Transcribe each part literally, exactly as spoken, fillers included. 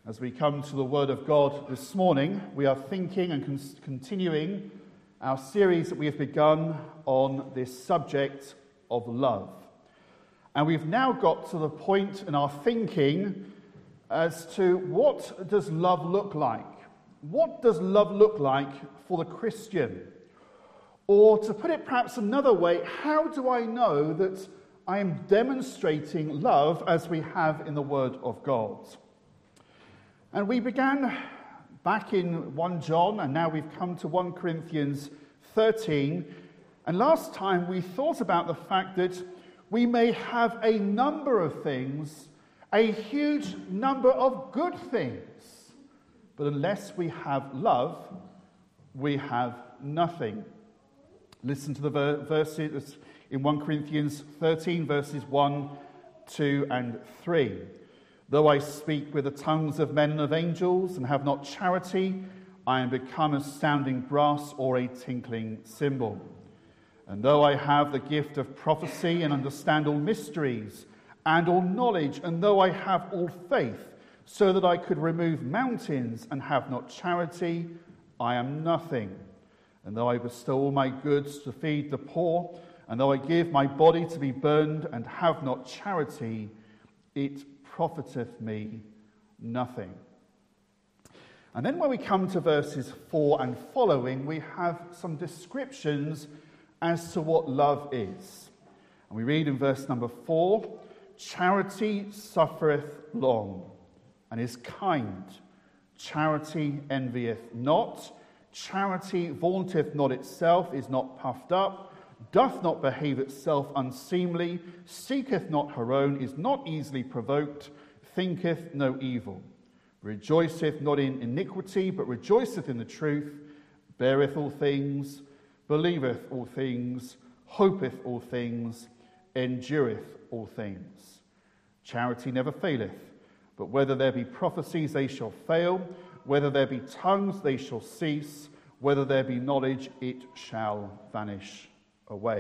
As we come to the Word of God this morning, we are thinking and con- continuing our series that we have begun on this subject of love. And we've now got to the point in our thinking as to what does love look like? What does love look like for the Christian? Or to put it perhaps another way, how do I know that I am demonstrating love as we have in the Word of God? And we began back in First John, and now we've come to First Corinthians thirteen. And last time we thought about the fact that we may have a number of things, a huge number of good things, but unless we have love, we have nothing. Listen to the ver- verses in First Corinthians thirteen, verses one, two, and three. Though I speak with the tongues of men and of angels and have not charity, I am become as sounding brass or a tinkling cymbal. And though I have the gift of prophecy and understand all mysteries and all knowledge, and though I have all faith, so that I could remove mountains and have not charity, I am nothing. And though I bestow all my goods to feed the poor, and though I give my body to be burned and have not charity, it profiteth me nothing. And then when we come to verses four and following, we have some descriptions as to what love is. And we read in verse number four, charity suffereth long and is kind. Charity envieth not. Charity vaunteth not itself, is not puffed up, doth not behave itself unseemly, seeketh not her own, is not easily provoked, thinketh no evil, rejoiceth not in iniquity, but rejoiceth in the truth, beareth all things, believeth all things, hopeth all things, endureth all things. Charity never faileth, but whether there be prophecies, they shall fail, whether there be tongues, they shall cease, whether there be knowledge, it shall vanish away.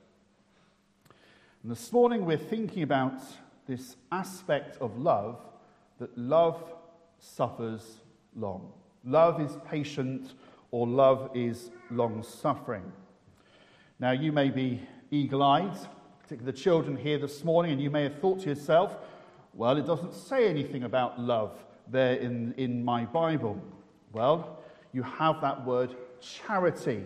And this morning we're thinking about this aspect of love, that love suffers long. Love is patient, or love is long-suffering. Now you may be eagle-eyed, particularly the children here this morning, and you may have thought to yourself, well, it doesn't say anything about love there in, in my Bible. Well, you have that word charity.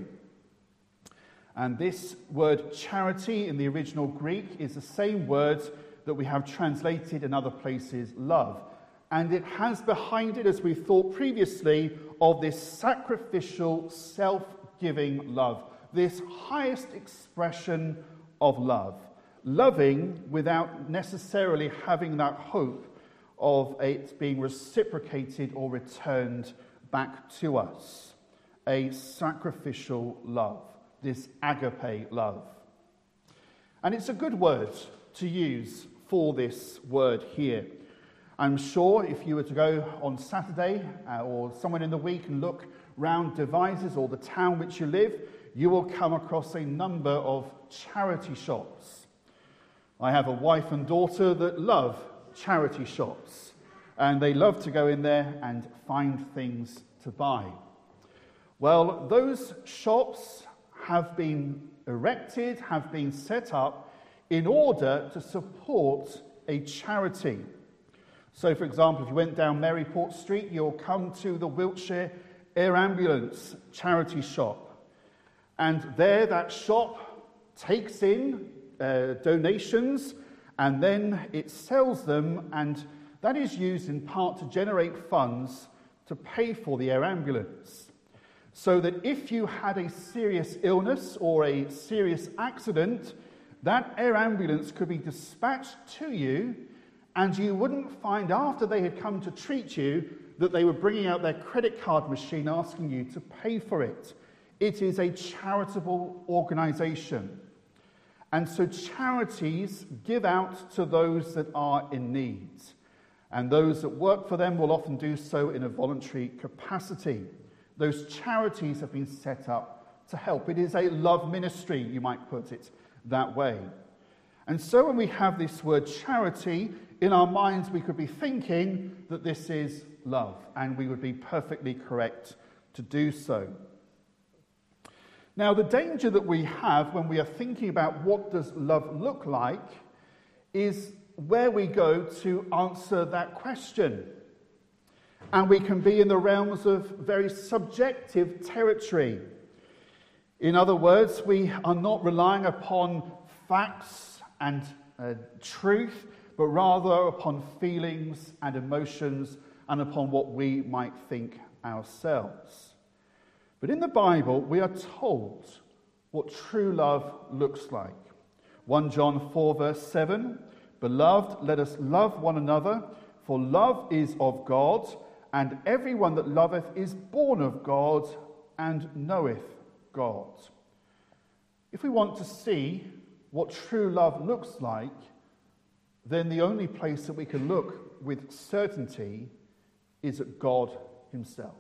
And this word charity in the original Greek is the same word that we have translated in other places love. And it has behind it, as we thought previously, of this sacrificial, self-giving love, this highest expression of love. Loving without necessarily having that hope of it being reciprocated or returned back to us. A sacrificial love, this agape love. And it's a good word to use for this word here. I'm sure if you were to go on Saturday uh, or somewhere in the week and look round Devizes or the town which you live, you will come across a number of charity shops. I have a wife and daughter that love charity shops, and they love to go in there and find things to buy. Well, those shops have been erected, have been set up in order to support a charity. So, for example, if you went down Maryport Street, you'll come to the Wiltshire Air Ambulance charity shop. And there, that shop takes in uh, donations, and then it sells them, and that is used in part to generate funds to pay for the air ambulance. So that if you had a serious illness or a serious accident, that air ambulance could be dispatched to you, and you wouldn't find after they had come to treat you that they were bringing out their credit card machine asking you to pay for it. It is a charitable organization. And so charities give out to those that are in need. And those that work for them will often do so in a voluntary capacity. Those charities have been set up to help. It is a love ministry, you might put it that way. And so when we have this word charity, in our minds we could be thinking that this is love, and we would be perfectly correct to do so. Now, the danger that we have when we are thinking about what does love look like is where we go to answer that question. And we can be in the realms of very subjective territory. In other words, we are not relying upon facts and uh, truth, but rather upon feelings and emotions and upon what we might think ourselves. But in the Bible, we are told what true love looks like. First John four verse seven, "Beloved, let us love one another, for love is of God, and everyone that loveth is born of God and knoweth God." If we want to see what true love looks like, then the only place that we can look with certainty is at God himself.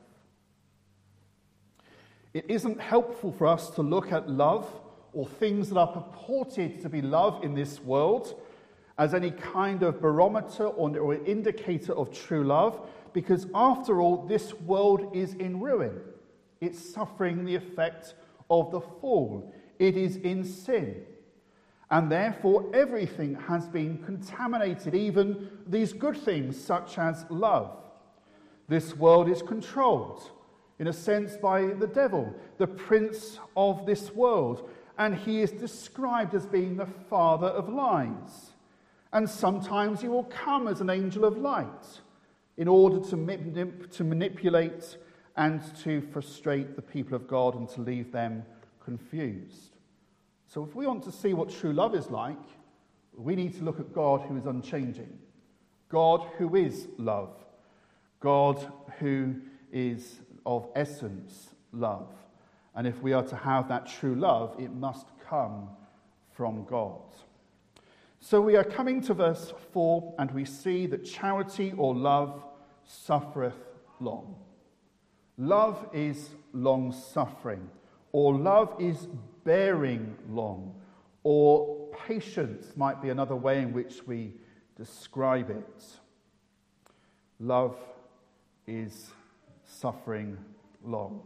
It isn't helpful for us to look at love or things that are purported to be love in this world as any kind of barometer or, or indicator of true love, because after all, this world is in ruin. It's suffering the effect of the fall. It is in sin. And therefore, everything has been contaminated, even these good things such as love. This world is controlled, in a sense, by the devil, the prince of this world. And he is described as being the father of lies. And sometimes he will come as an angel of light in order to, manip- to manipulate and to frustrate the people of God and to leave them confused. So if we want to see what true love is like, we need to look at God who is unchanging, God who is love, God who is of essence love. And if we are to have that true love, it must come from God. So we are coming to verse four, and we see that charity or love suffereth long. Love is long-suffering, or love is bearing long, or patience might be another way in which we describe it. Love is suffering long.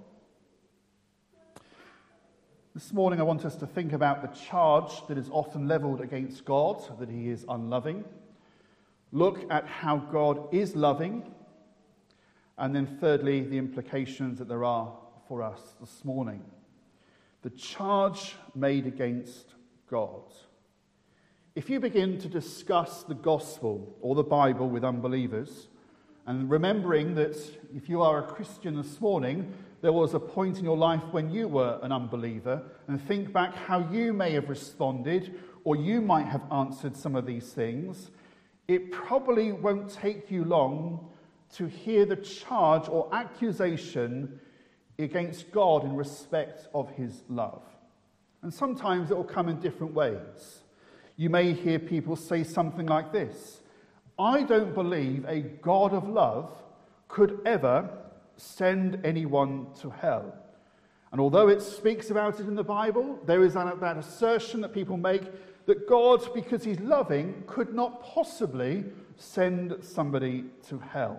This morning I want us to think about the charge that is often levelled against God, that he is unloving. Look at how God is loving. And then thirdly, the implications that there are for us this morning. The charge made against God. If you begin to discuss the gospel or the Bible with unbelievers, and remembering that if you are a Christian this morning, there was a point in your life when you were an unbeliever, and think back how you may have responded, or you might have answered some of these things, it probably won't take you long to hear the charge or accusation against God in respect of his love. And sometimes it will come in different ways. You may hear people say something like this: "I don't believe a God of love could ever send anyone to hell." And although it speaks about it in the Bible, there is that, that assertion that people make that God, because he's loving, could not possibly send somebody to hell.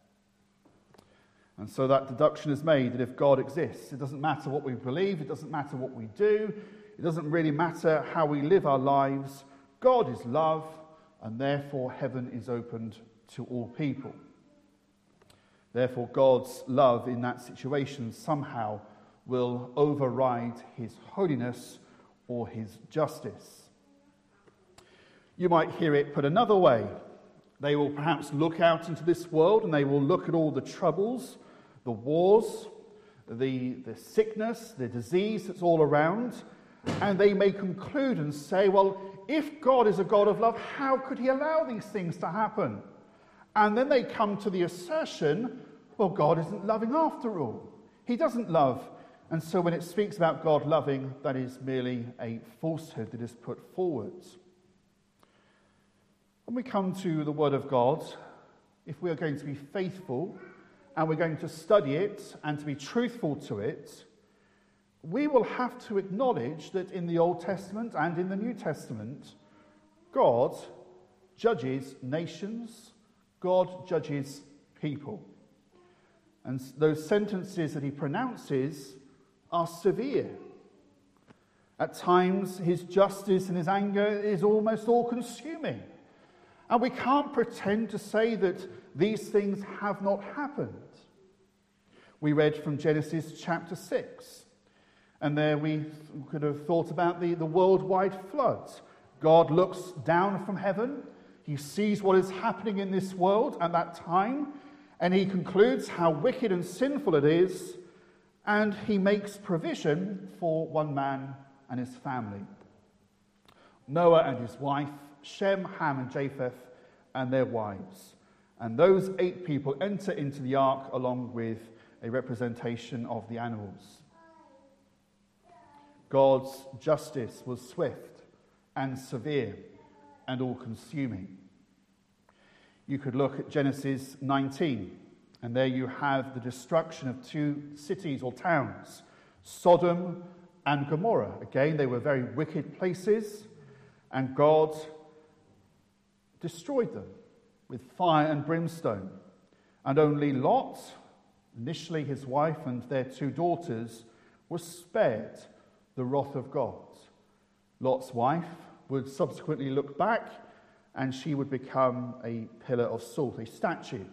And so that deduction is made that if God exists, it doesn't matter what we believe, it doesn't matter what we do, it doesn't really matter how we live our lives. God is love, and therefore heaven is opened to all people. Therefore, God's love in that situation somehow will override his holiness or his justice. You might hear it put another way. They will perhaps look out into this world and they will look at all the troubles, the wars, the, the sickness, the disease that's all around, and they may conclude and say, well, if God is a God of love, how could he allow these things to happen? And then they come to the assertion, well, God isn't loving after all. He doesn't love. And so when it speaks about God loving, that is merely a falsehood that is put forward. When we come to the Word of God, if we are going to be faithful and we're going to study it and to be truthful to it, we will have to acknowledge that in the Old Testament and in the New Testament, God judges nations, God judges people. And those sentences that he pronounces are severe. At times, his justice and his anger is almost all-consuming. And we can't pretend to say that these things have not happened. We read from Genesis chapter six, and there we could have thought about the, the worldwide flood. God looks down from heaven, he sees what is happening in this world at that time, and he concludes how wicked and sinful it is, and he makes provision for one man and his family. Noah and his wife, Shem, Ham, and Japheth, and their wives. And those eight people enter into the ark along with a representation of the animals. God's justice was swift and severe and all-consuming. You could look at Genesis nineteen, and there you have the destruction of two cities or towns, Sodom and Gomorrah. Again, they were very wicked places, and God destroyed them with fire and brimstone. And only Lot, initially his wife and their two daughters, were spared the wrath of God. Lot's wife would subsequently look back, and she would become a pillar of salt, a statue.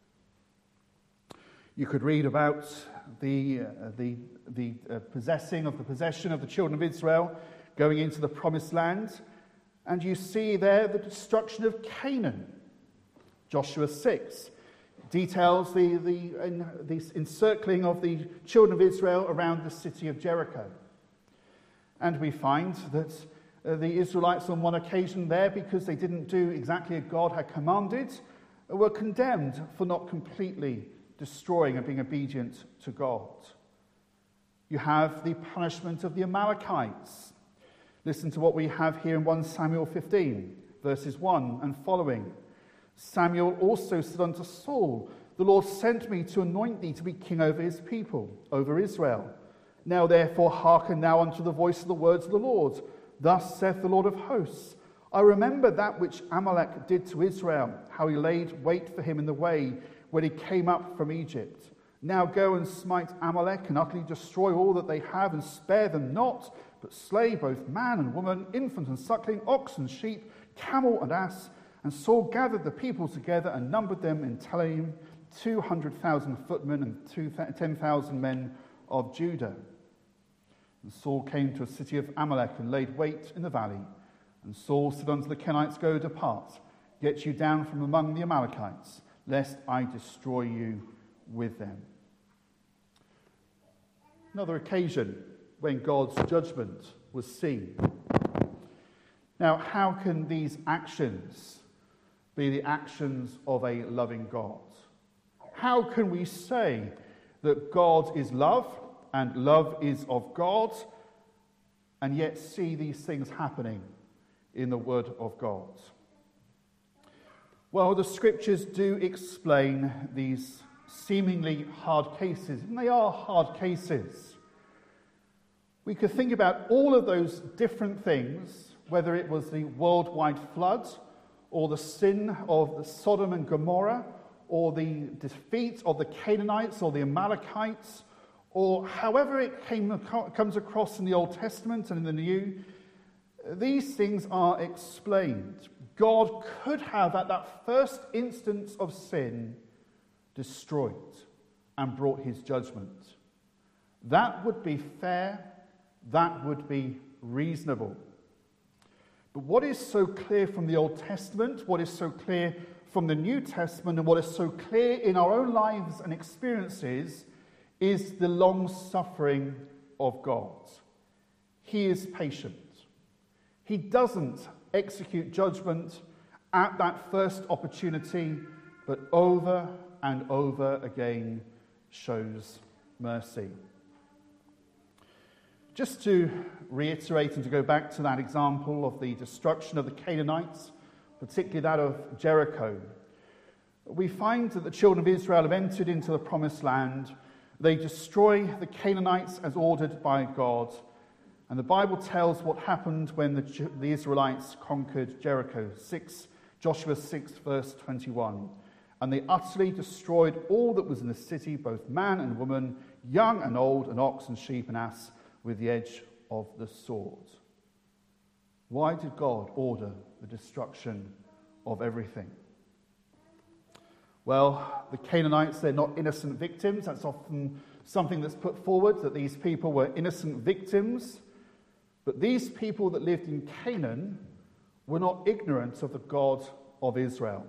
You could read about the uh, the the uh, possessing of the possession of the children of Israel going into the promised land, and you see there the destruction of Canaan. Joshua six details the the, in, the encircling of the children of Israel around the city of Jericho, and we find that uh, the Israelites on one occasion there, because they didn't do exactly as God had commanded, were condemned for not completely destroying and being obedient to God. You have the punishment of the Amalekites. Listen to what we have here in First Samuel fifteen, verses one and following. Samuel also said unto Saul, the Lord sent me to anoint thee to be king over his people, over Israel. Now therefore hearken now unto the voice of the words of the Lord. Thus saith the Lord of hosts, I remember that which Amalek did to Israel, how he laid wait for him in the way when he came up from Egypt. Now go and smite Amalek and utterly destroy all that they have, and spare them not, but slay both man and woman, infant and suckling, ox and sheep, camel and ass. And Saul gathered the people together and numbered them in Telaim, two hundred thousand footmen and ten thousand men of Judah. And Saul came to a city of Amalek and laid wait in the valley. And Saul said unto the Kenites, Go, depart, get you down from among the Amalekites, lest I destroy you with them. Another occasion when God's judgment was seen. Now, how can these actions be the actions of a loving God? How can we say that God is love and love is of God, and yet see these things happening in the Word of God? Well, the Scriptures do explain these seemingly hard cases, and they are hard cases. We could think about all of those different things, whether it was the worldwide flood, or the sin of the Sodom and Gomorrah, or the defeat of the Canaanites or the Amalekites, or however it came, comes across in the Old Testament and in the New. These things are explained. God could have, at that first instance of sin, destroyed and brought his judgment. That would be fair. That would be reasonable. But what is so clear from the Old Testament, what is so clear from the New Testament, and what is so clear in our own lives and experiences is the long-suffering of God. He is patient. He doesn't execute judgment at that first opportunity, but over and over again shows mercy. Just to reiterate and to go back to that example of the destruction of the Canaanites, particularly that of Jericho, we find that the children of Israel have entered into the promised land. They destroy the Canaanites as ordered by God. And the Bible tells what happened when the, the Israelites conquered Jericho. Six, Joshua six, verse twenty-one. And they utterly destroyed all that was in the city, both man and woman, young and old, and ox and sheep and ass, with the edge of the sword. Why did God order the destruction of everything? Well, the Canaanites, they're not innocent victims. That's often something that's put forward, that these people were innocent victims. But these people that lived in Canaan were not ignorant of the God of Israel.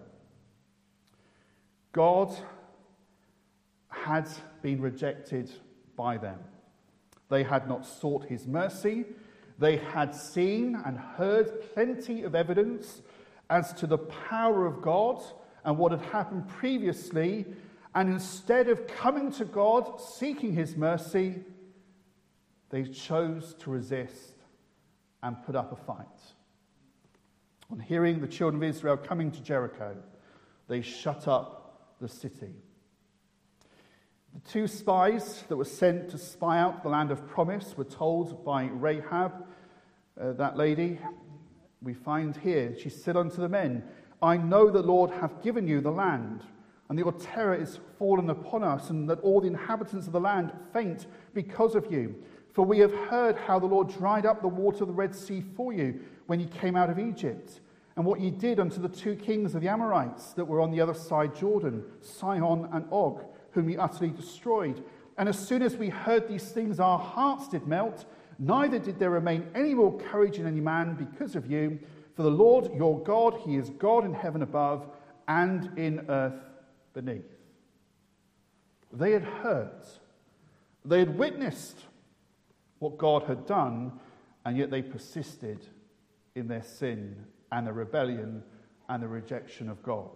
God had been rejected by them. They had not sought his mercy. They had seen and heard plenty of evidence as to the power of God and what had happened previously. And instead of coming to God, seeking his mercy, they chose to resist and put up a fight. On hearing the children of Israel coming to Jericho, they shut up the city. The two spies that were sent to spy out the land of promise were told by Rahab, uh, that lady, we find here, she said unto the men, I know the Lord hath given you the land, and that your terror is fallen upon us, and that all the inhabitants of the land faint because of you. For we have heard how the Lord dried up the water of the Red Sea for you when ye came out of Egypt, and what ye did unto the two kings of the Amorites that were on the other side Jordan, Sihon and Og, whom ye utterly destroyed. And as soon as we heard these things, our hearts did melt, neither did there remain any more courage in any man because of you. For the Lord your God, he is God in heaven above and in earth beneath. They had heard, they had witnessed what God had done, and yet they persisted in their sin and their rebellion and the rejection of God.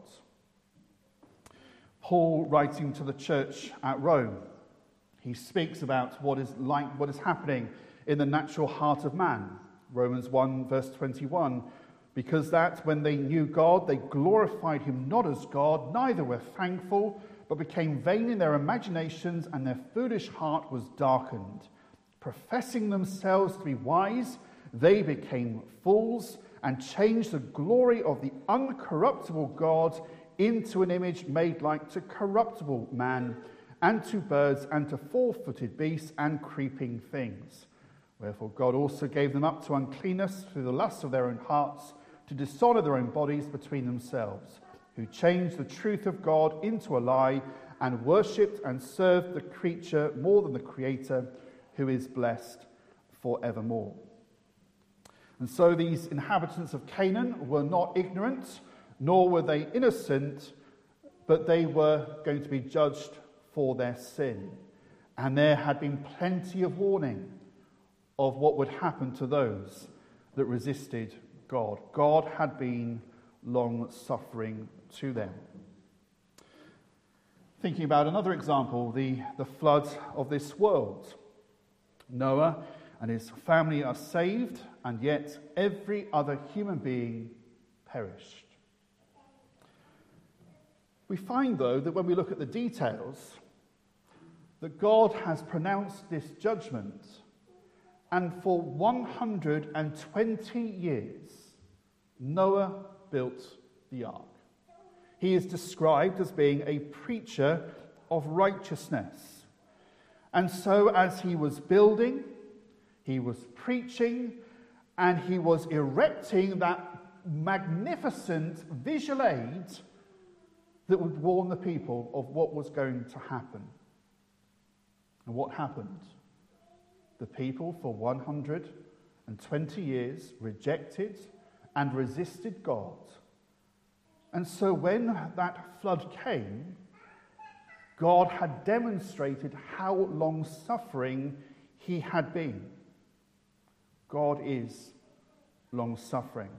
Paul, writing to the church at Rome, he speaks about what is like what is happening in the natural heart of man. Romans one, verse twenty-one, because that when they knew God, they glorified him not as God, neither were thankful, but became vain in their imaginations, and their foolish heart was darkened. Professing themselves to be wise, they became fools, and changed the glory of the uncorruptible God into an image made like to corruptible man, and to birds, and to four-footed beasts, and creeping things. Wherefore God also gave them up to uncleanness through the lust of their own hearts, to dishonour their own bodies between themselves, who changed the truth of God into a lie, and worshipped and served the creature more than the Creator, who is blessed forevermore. And so these inhabitants of Canaan were not ignorant, nor were they innocent, but they were going to be judged for their sin. And there had been plenty of warning of what would happen to those that resisted God. God had been long-suffering to them. Thinking about another example, the, the flood of this world. Noah and his family are saved, and yet every other human being perished. We find, though, that when we look at the details, that God has pronounced this judgment, and for one hundred twenty years, Noah built the ark. He is described as being a preacher of righteousness. And so as he was building, he was preaching, and he was erecting that magnificent visual aid that would warn the people of what was going to happen. And what happened? The people for one hundred twenty years rejected and resisted God. And so when that flood came, God had demonstrated how long-suffering he had been. God is long-suffering.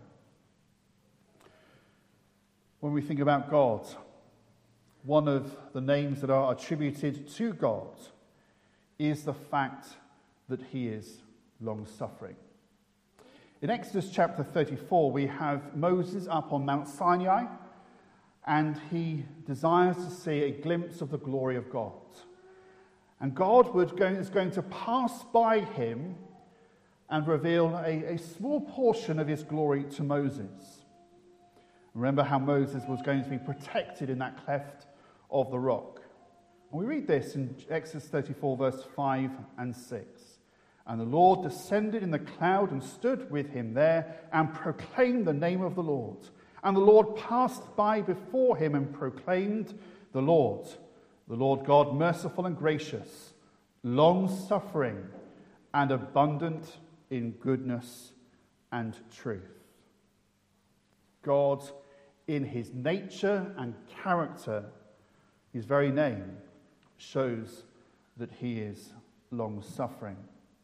When we think about God, one of the names that are attributed to God is the fact that he is long-suffering. In Exodus chapter thirty-four, we have Moses up on Mount Sinai, and he desires to see a glimpse of the glory of God. And God would go, is going to pass by him and reveal a, a small portion of his glory to Moses. Remember how Moses was going to be protected in that cleft of the rock. And we read this in Exodus thirty-four, verse five and six. And the Lord descended in the cloud and stood with him there and proclaimed the name of the Lord. And the Lord passed by before him and proclaimed, the Lord, the Lord God, merciful and gracious, long-suffering and abundant in goodness and truth. God, in his nature and character, his very name, shows that he is long-suffering.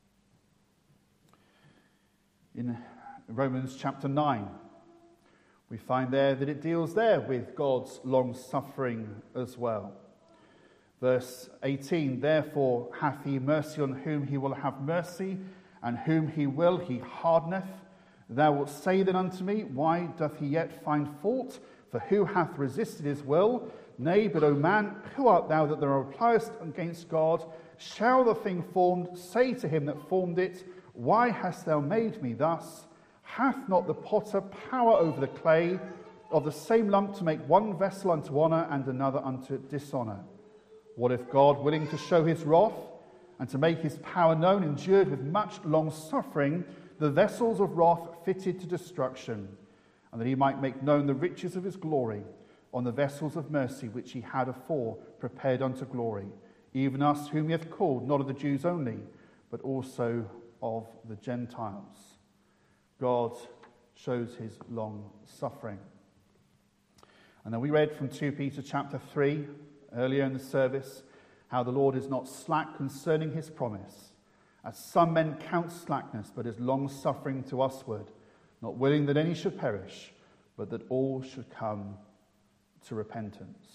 In Romans chapter nine, we find there that it deals there with God's long-suffering as well. Verse eighteen, therefore hath he mercy on whom he will have mercy, and whom he will he hardeneth. Thou wilt say then unto me, why doth he yet find fault? For who hath resisted his will? Nay, but, O man, who art thou that thou repliest against God? Shall the thing formed say to him that formed it, why hast thou made me thus? Hath not the potter power over the clay, of the same lump to make one vessel unto honour and another unto dishonour? What if God, willing to show his wrath and to make his power known, endured with much long suffering the vessels of wrath fitted to destruction, and that he might make known the riches of his glory on the vessels of mercy which he had afore prepared unto glory, even us whom he hath called, not of the Jews only, but also of the Gentiles. God shows his long suffering. And then we read from Second Peter chapter three earlier in the service how the Lord is not slack concerning his promise, as some men count slackness, but is long suffering to usward, not willing that any should perish, but that all should come to repentance.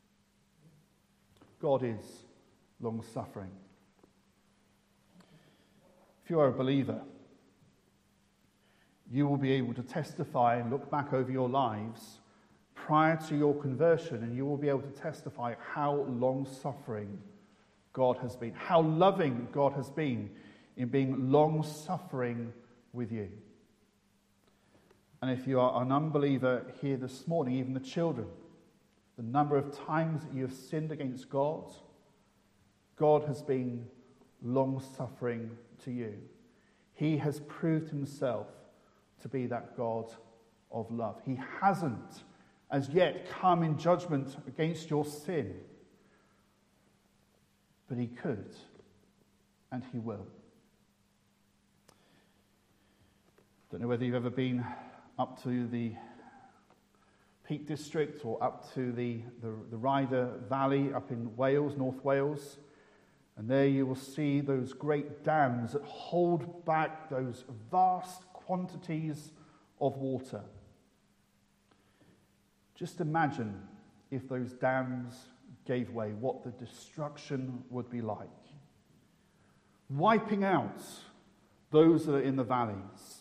God is long suffering. If you are a believer, you will be able to testify and look back over your lives prior to your conversion, and you will be able to testify how long-suffering God has been, how loving God has been in being long-suffering with you. And if you are an unbeliever here this morning, even the children, the number of times that you have sinned against God, God has been long-suffering to you. He has proved himself to be that God of love. He hasn't as yet come in judgment against your sin, but he could, and he will. Don't know whether you've ever been up to the Peak District or up to the, the, the Ryder Valley up in Wales, North Wales. And there you will see those great dams that hold back those vast quantities of water. Just imagine if those dams gave way, what the destruction would be like. Wiping out those that are in the valleys.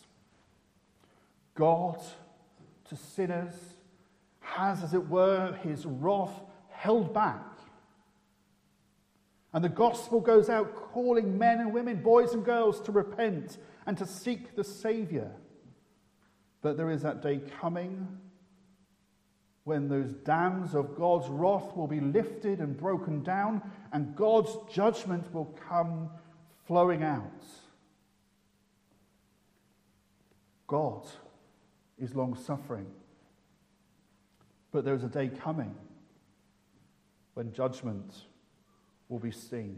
God, to sinners, has, as it were, his wrath held back. And the gospel goes out calling men and women, boys and girls, to repent and to seek the Saviour. But there is that day coming when those dams of God's wrath will be lifted and broken down, and God's judgment will come flowing out. God is long-suffering. But there is a day coming when judgment will be seen.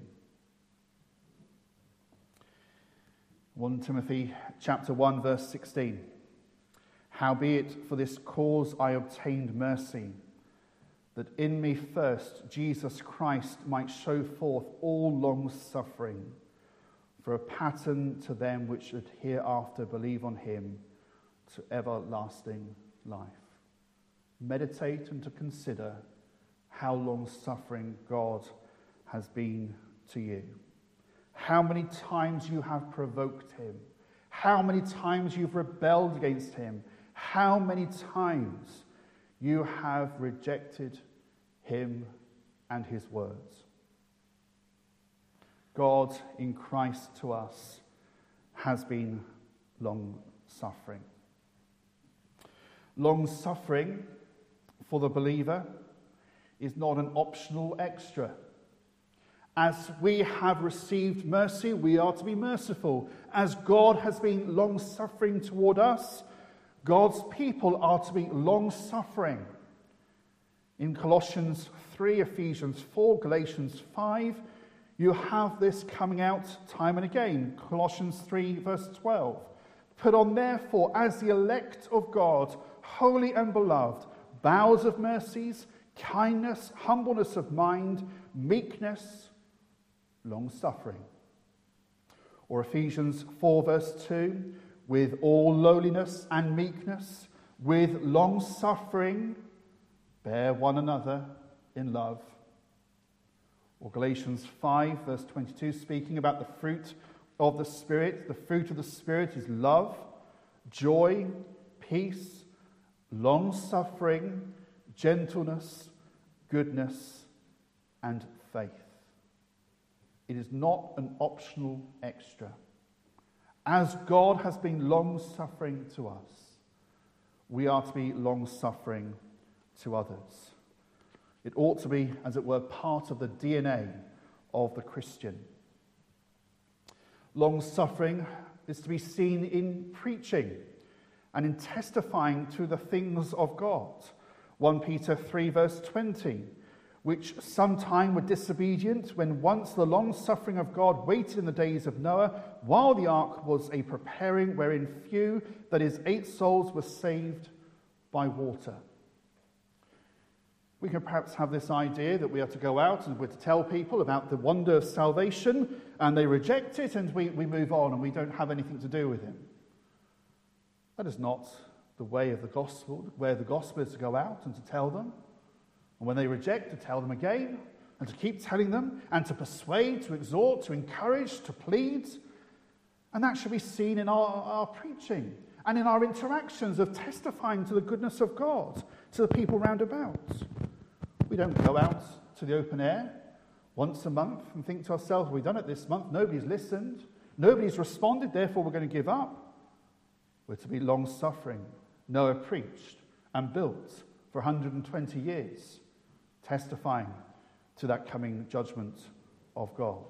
First Timothy chapter one, verse sixteen. Howbeit for this cause I obtained mercy, that in me first Jesus Christ might show forth all long suffering, for a pattern to them which should hereafter believe on him to everlasting life. Meditate and to consider how long suffering God has been to you. How many times you have provoked him. How many times you've rebelled against him. How many times you have rejected him and his words. God in Christ to us has been long-suffering. Long-suffering for the believer is not an optional extra. As we have received mercy, we are to be merciful. As God has been long-suffering toward us, God's people are to be long-suffering. In Colossians three, Ephesians four, Galatians five, you have this coming out time and again. Colossians three, verse twelve. Put on therefore, as the elect of God, holy and beloved, bowels of mercies, kindness, humbleness of mind, meekness, long-suffering. Or Ephesians four, verse two, with all lowliness and meekness, with long-suffering, bear one another in love. Or Galatians five, verse twenty-two, speaking about the fruit of the Spirit. The fruit of the Spirit is love, joy, peace, long-suffering, gentleness, goodness, and faith. It is not an optional extra. As God has been long-suffering to us, we are to be long-suffering to others. It ought to be, as it were, part of the D N A of the Christian. Long-suffering is to be seen in preaching and in testifying to the things of God. First Peter three, verse twenty, which sometime were disobedient, when once the long-suffering of God waited in the days of Noah, while the ark was a preparing, wherein few, that is, eight souls, were saved by water. We can perhaps have this idea that we are to go out and we're to tell people about the wonder of salvation, and they reject it, and we, we move on, and we don't have anything to do with him. That is not the way of the gospel. Where the gospel is to go out and to tell them. And when they reject, to tell them again, and to keep telling them, and to persuade, to exhort, to encourage, to plead. And that should be seen in our, our preaching and in our interactions of testifying to the goodness of God to the people round about. We don't go out to the open air once a month and think to ourselves, we've done it this month, nobody's listened, nobody's responded, therefore we're going to give up. We're to be long-suffering. Noah preached and built for one hundred twenty years, testifying to that coming judgment of God.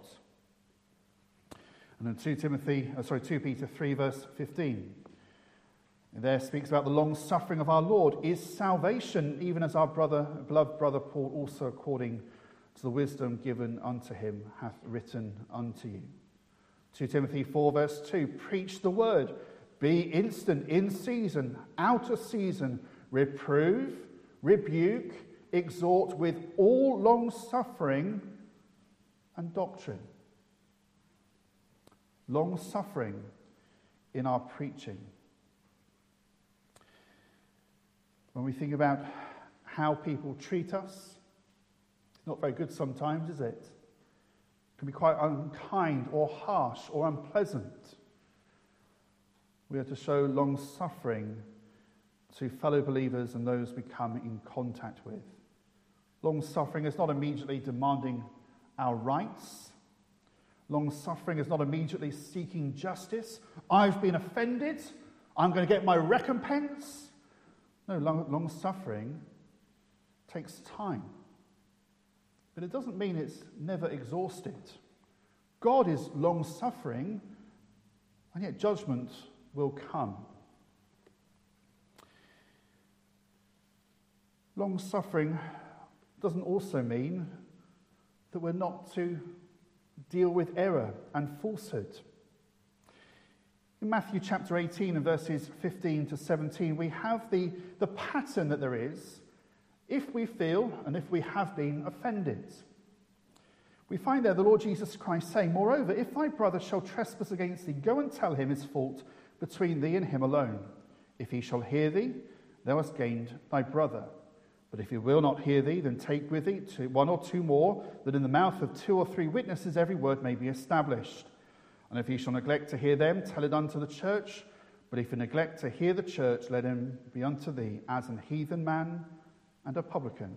And in Second Timothy, uh, sorry, Second Peter three, verse fifteen, there speaks about the long-suffering of our Lord is salvation, even as our brother, beloved brother Paul, also according to the wisdom given unto him, hath written unto you. Second Timothy four, verse two, preach the word, be instant, in season, out of season, reprove, rebuke, exhort with all long-suffering and doctrine. Long-suffering in our preaching. When we think about how people treat us, it's not very good sometimes, is it? It can be quite unkind or harsh or unpleasant. We are to show long-suffering to fellow believers and those we come in contact with. Long-suffering is not immediately demanding our rights. Long-suffering is not immediately seeking justice. I've been offended, I'm going to get my recompense. No, long, long-suffering takes time. But it doesn't mean it's never exhausted. God is long-suffering, and yet judgment will come. Long-suffering doesn't also mean that we're not to deal with error and falsehood. In Matthew chapter eighteen and verses fifteen to seventeen, we have the, the pattern that there is if we feel and if we have been offended. We find there the Lord Jesus Christ saying, moreover, if thy brother shall trespass against thee, go and tell him his fault between thee and him alone. If he shall hear thee, thou hast gained thy brother. But if he will not hear thee, then take with thee two, one or two more, that in the mouth of two or three witnesses every word may be established. And if he shall neglect to hear them, tell it unto the church. But if he neglect to hear the church, let him be unto thee as an heathen man and a publican.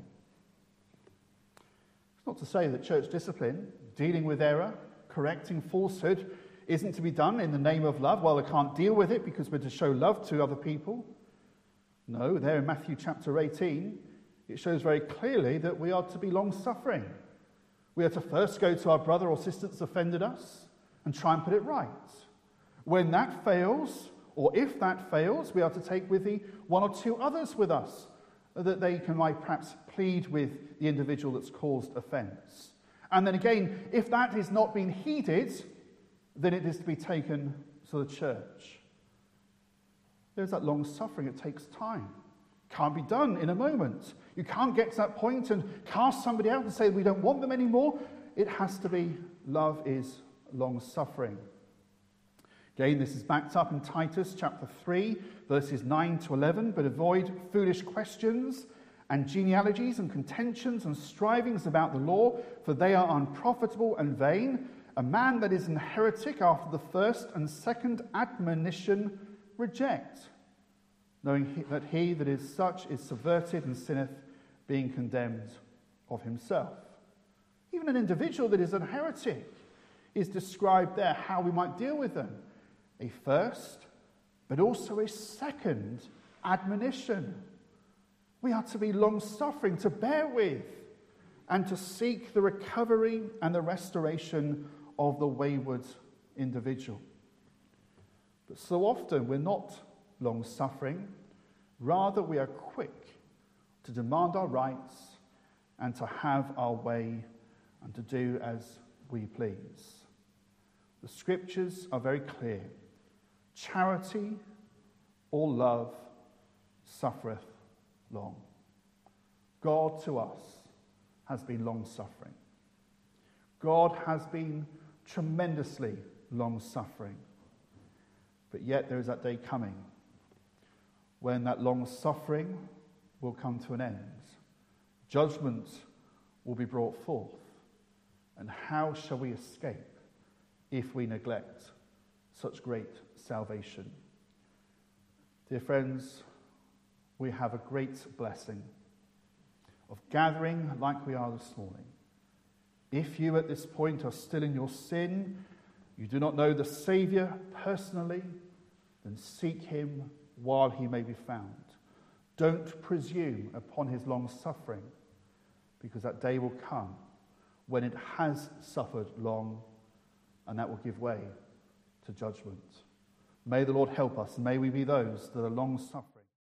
It's not to say that church discipline, dealing with error, correcting falsehood, isn't to be done in the name of love. Well, I can't deal with it because we're to show love to other people. No, there in Matthew chapter eighteen, it shows very clearly that we are to be long-suffering. We are to first go to our brother or sister that's offended us and try and put it right. When that fails, or if that fails, we are to take with the one or two others with us, that they can like, perhaps plead with the individual that's caused offence. And then again, if that is not being heeded, then it is to be taken to the church. There's that long suffering. It takes time. Can't be done in a moment. You can't get to that point and cast somebody out and say we don't want them anymore. It has to be, love is long suffering. Again, this is backed up in Titus chapter three, verses nine to eleven. But avoid foolish questions and genealogies and contentions and strivings about the law, for they are unprofitable and vain. A man that is an heretic after the first and second admonition reject, knowing he, that he that is such is subverted and sinneth, being condemned of himself. Even an individual that is a heretic is described there, how we might deal with them. A first, but also a second admonition. We are to be long-suffering, to bear with, and to seek the recovery and the restoration of the wayward individual. But so often we're not long-suffering. Rather, we are quick to demand our rights and to have our way and to do as we please. The scriptures are very clear. Charity or love suffereth long. God to us has been long-suffering. God has been tremendously long-suffering. But yet there is that day coming when that long-suffering will come to an end. Judgment will be brought forth. And how shall we escape if we neglect such great salvation? Dear friends, we have a great blessing of gathering like we are this morning. If you at this point are still in your sin, you do not know the Saviour personally, then seek him while he may be found. Don't presume upon his long suffering, because that day will come when it has suffered long, and that will give way to judgment. May the Lord help us, and may we be those that are long suffering.